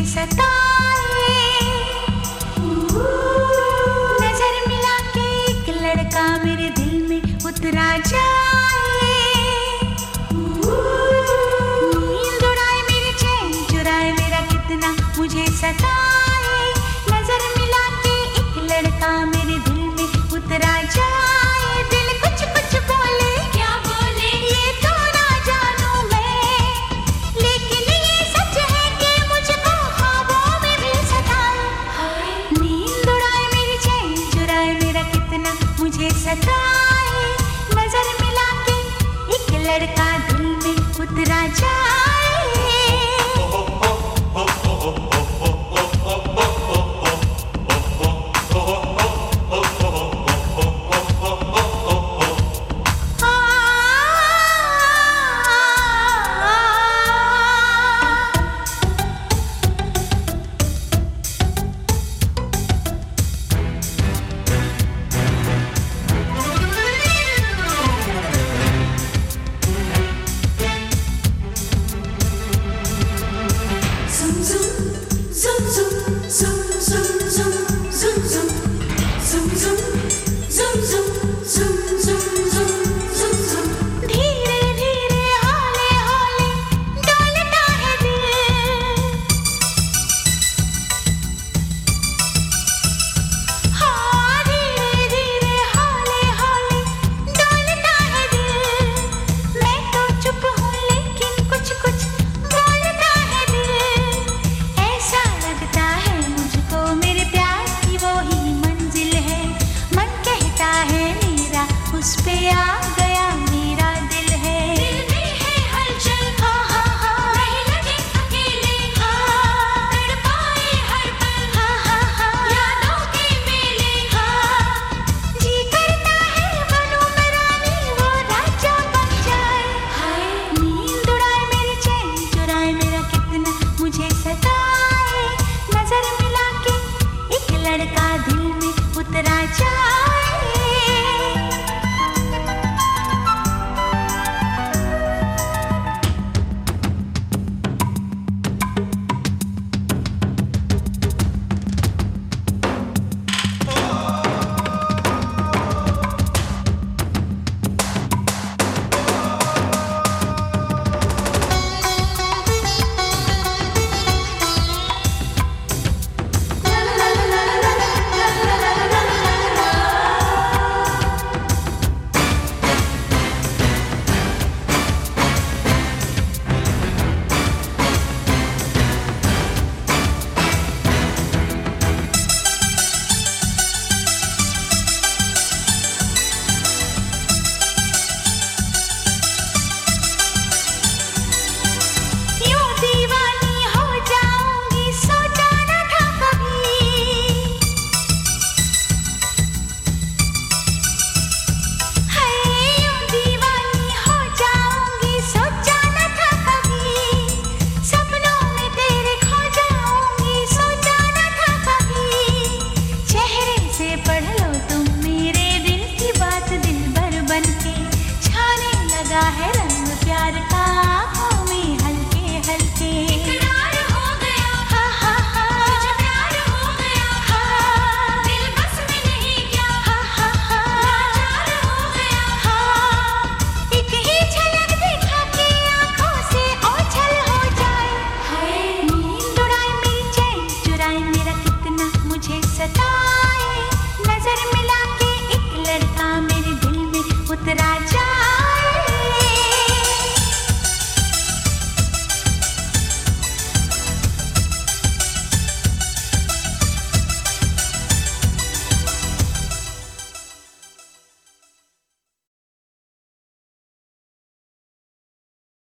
सताए। नजर मिला के एक लड़का मेरे दिल में उतरा जाए। नींद उड़ाए मेरी चैन चुराए मेरा कितना मुझे सताए। नजर मिला के एक लड़का मेरे दिल में उतरा जाए। दिल कुछ कुछ बोले, क्या बोले ये तो ना जानूं मैं, लेकिन ये सच है कि मुझको ख्वाबों में भी सताए। नींद उड़ाए मेरी चैन चुराए मेरा कितना मुझे सताए। नजर मिला के एक लड़का दिल में उतरा जाए। उस पे आ गया मेरा दिल है। दिल में है हलचल, हाँ हाँ हाँ, नहीं लगे अकेले, हाँ तड़पाए हर पल, हाँ हाँ हाँ, यादों के मेले, हाँ जी करता है बनूं मैं रानी वो राजा बन जाए। हाय नींद उड़ाए मेरी चैन चुराए मेरा कितना मुझे सताए। नजर मिला के एक लड़का दिल में उतरा जाए। है रंग प्यार का।